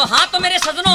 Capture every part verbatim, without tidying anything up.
हाँ तो मेरे सजनों,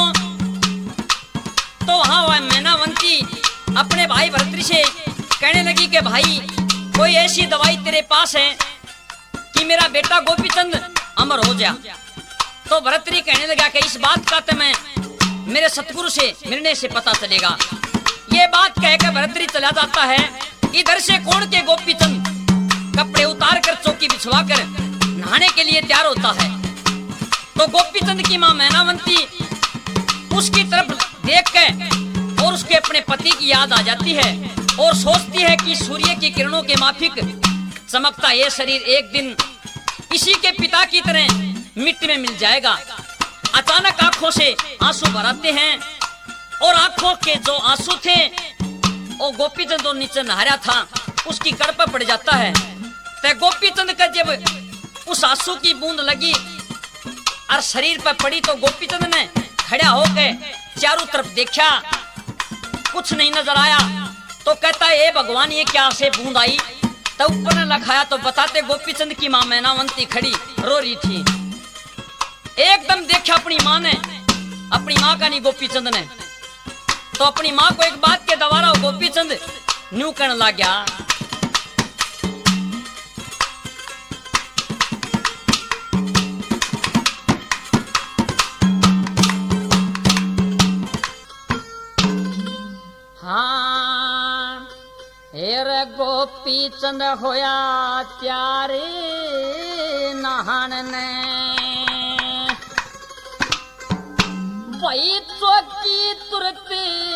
तो वहां वह मैनावंती अपने भाई भरतरी से कहने लगी कि भाई कोई ऐसी दवाई तेरे पास है कि मेरा बेटा गोपीचंद अमर हो जा। तो भरतरी कहने लगा कि इस बात का तो मैं मेरे सतगुरु से मिलने से पता चलेगा। ये बात कहकर भरतरी चला जाता है। इधर से कोण के गोपीचंद कपड़े उतार कर चौकी बिछवा कर नहाने के लिए तैयार होता है। तो गोपीचंद की मां मैनावंती उसकी तरफ देख के और उसके अपने पति की याद आ जाती है और सोचती है कि सूर्य की किरणों के माफिक चमकता ये शरीर एक दिन इसी के पिता की तरह मिट्टी में मिल जाएगा। अचानक आंखों से आंसू भराते हैं और आंखों के जो आंसू थे वो गोपीचंद जो नीचे नहाया था उसकी कड़ पर पड़ जाता है। तो गोपीचंद का जब उस आंसू की बूंद लगी और शरीर पर पड़ी तो गोपीचंद ने खड़ा होकर चारों तरफ देखा, कुछ नहीं नजर आया। तो कहता है ए भगवान ये क्या से बूंद आई। तो ऊपर ने लखाया तो बताते गोपीचंद की मां मैनावंती खड़ी रो रही थी। एकदम देखा अपनी मां ने, अपनी मां का नहीं गोपीचंद ने, तो अपनी मां को एक बात के दवारा गोपीचंद न्यू कहने लग गया, हाँ हेर गोपीचंद होया त्यारे नहान ने वही चौकी तुरंत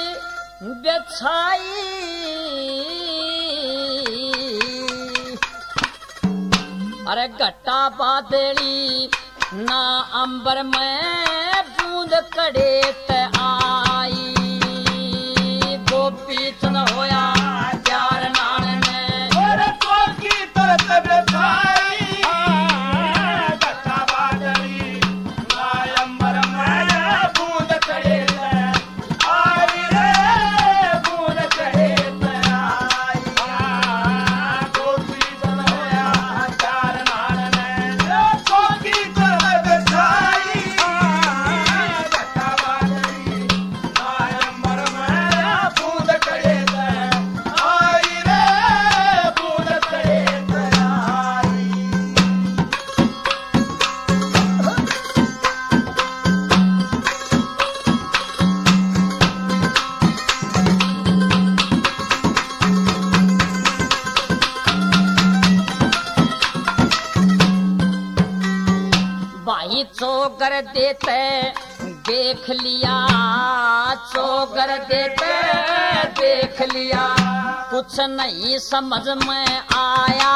बिछाई। अरे घटा बादली ना अंबर में बूंद कड़े ते आई। गोपीचंद होया त्यार नान ने और चौकी तुरंत बिछाई। घटा बादली ना अंबर में बूंद कड़े ते आई रे बूंद कड़े ते आई। गोपीचंद होया त्यार नान ने चौकी तुरंत बिछाई। घटा बादली ना अंबर में बूंद कड़े ते आई रे बूंद कड़े ते आई। भाई चोगर देते देख लिया, चोगर देते देख लिया, कुछ नहीं समझ में आया।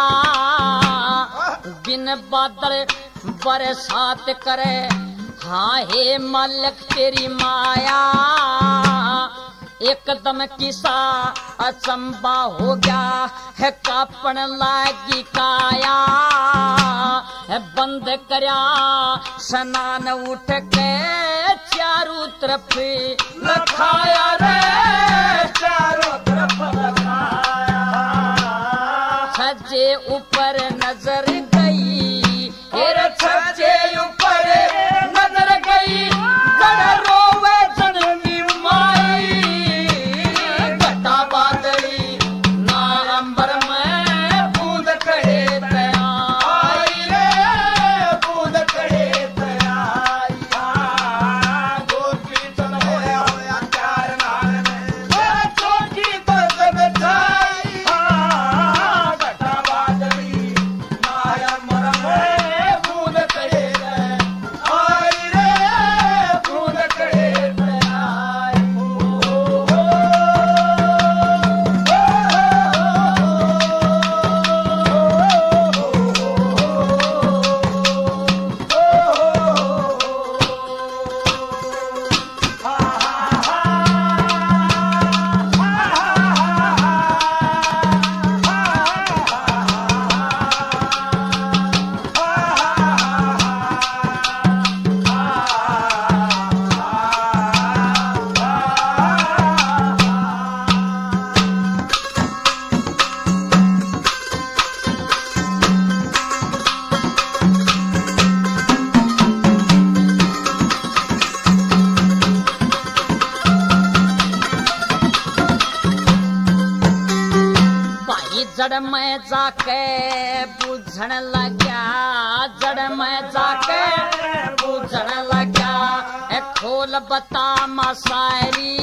बिन बादल बरसात करे हाँ हे मालिक तेरी माया। एकदम किसा अचंबा हो गया है कापण लागी काया। है बंद करया स्नान उठ के चारों तरफ लखाया रे चारों तरफ लखाया। छज्जे ऊपर नजर गई हेर छज्जे ऊपर नजर गई। गड़ रोवे जननी माई। घटा बादली ना अंबर में बूंद कड़े ते आई रे बूंद कड़े ते आई। गोपीचंद होया होया त्यार नान ने चौकी तुरंत बिछाई। घटा बादली ना जड़ में जाके बुझण लग्या, जड़ में जाके बुझण लग्या। ए खोल बता मसारी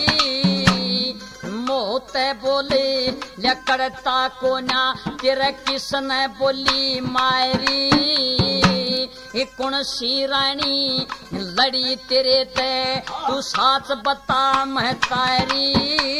मोते बोले लकड़ता को ना तेरे किसने बोली मायरी। कौन सी रानी लड़ी तेरे ते तू साथ बता महतारी।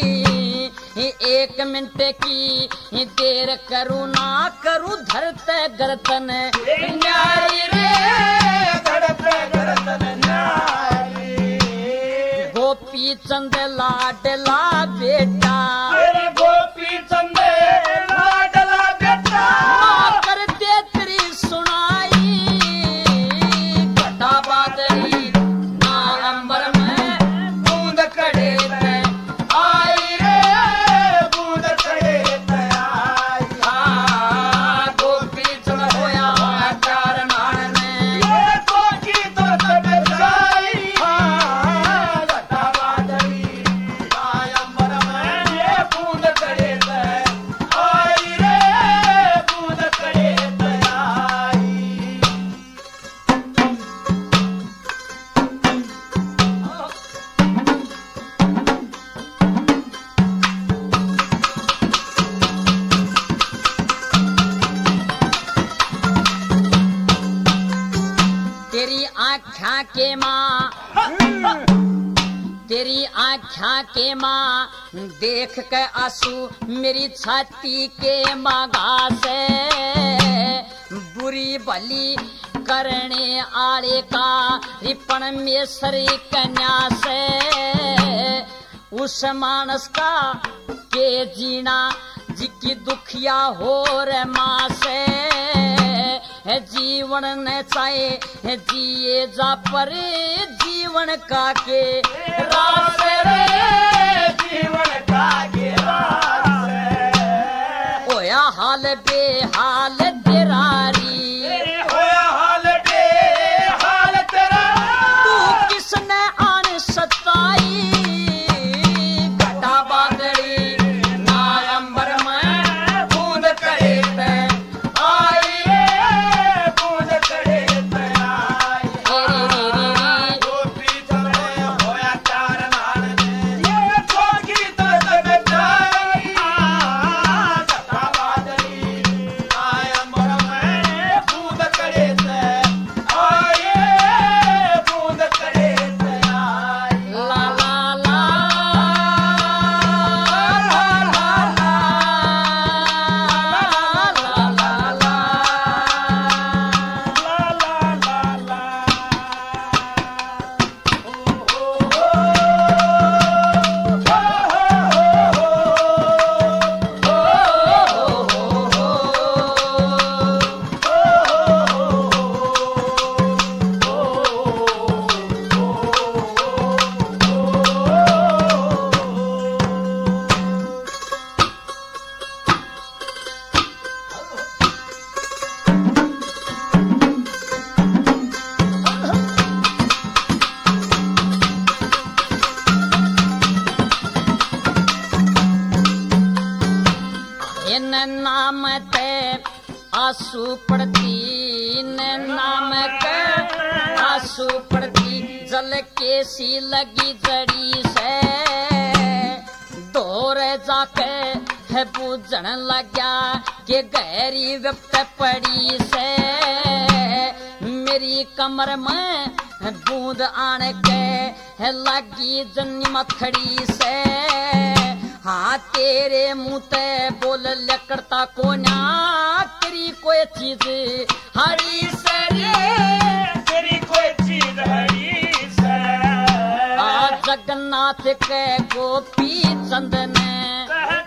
एक मिनट की देर करूँ ना करूँ धरते गर्दन न्यारी रे, धरते गर्दन न्यारी। गोपी चंद लाडला बेटा, अरे गोपी चंद लाडला बेटा, माँ कर दे तेरी सुनाई। घटा बादली ना अंबर में बूंद कड़े पे आई रे, बूंद कड़े पे आई। हाँ गोपी चंद होया प्यार नान में, ये गोपी तो तब जाई। हाँ घटा बादली ना अंबर में ये बूंद कड़े पे आई रे, बूंद कड़े पे आई। तेरी आँखा के माँ, तेरी आँखा के माँ देख के आंसू मेरी छाती के मागा से। बुरी भली करने आले का रिपण में सरी कन्या से। उस मानस का के जीना जिकी दुखिया हो रे माँ से। है जीवन न चाहे जिए जा पर जीवन का के रास रे, जीवन का के रास। होया हाल बेहाल तेरारी, होया हाल बेहाल तेरा, तू किसने आन सताई। घटा बादली ना अंबर में बूंद करे पे आई रे, बूंद करे पे आई। गोपी चंद होया प्यार नान में, ये गोपी तो तब जाई। घटा बादली ना अंबर में बूंद करे पे आई रे, बूंद करे पे आई। ला ला ला नाम ते आंसू पड़ती, न नाम के आंसू पड़ती। जल के सी लगी जड़ी से दौरे जाके है पूजन लग्या के गहरी व्यक्त पड़ी से। मेरी कमर में बूंद आने के है लगी जन्नी मथड़ी से। हाँ तेरे मुँह ते बोल लकड़ता को ना तेरी कोई चीज हरी सरे, तेरी कोई चीज हरी सरे। आ जगन्नाथ के गोपी चंद ने